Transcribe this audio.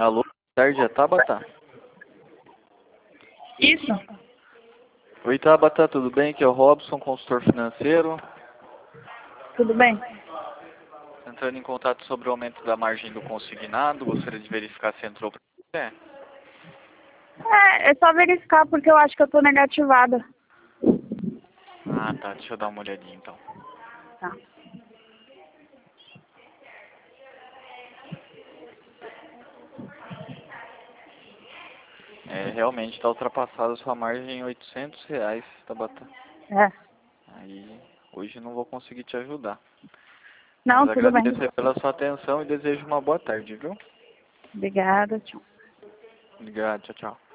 Alô, boa tarde, é Tabata? Isso. Oi, Tabata, tudo bem? Aqui é o Robson, consultor financeiro. Tudo bem? Entrando em contato sobre o aumento da margem do consignado, gostaria de verificar se entrou para você. É só verificar porque eu acho que eu tô negativada. Ah, tá, deixa eu dar uma olhadinha então. Tá. Realmente está ultrapassada a sua margem em R$ 800, Tabata. É. Aí, hoje não vou conseguir te ajudar. Não, Mas tudo bem. agradeço aí pela sua atenção e desejo uma boa tarde, viu? Obrigada, tchau. Obrigado, tchau, tchau.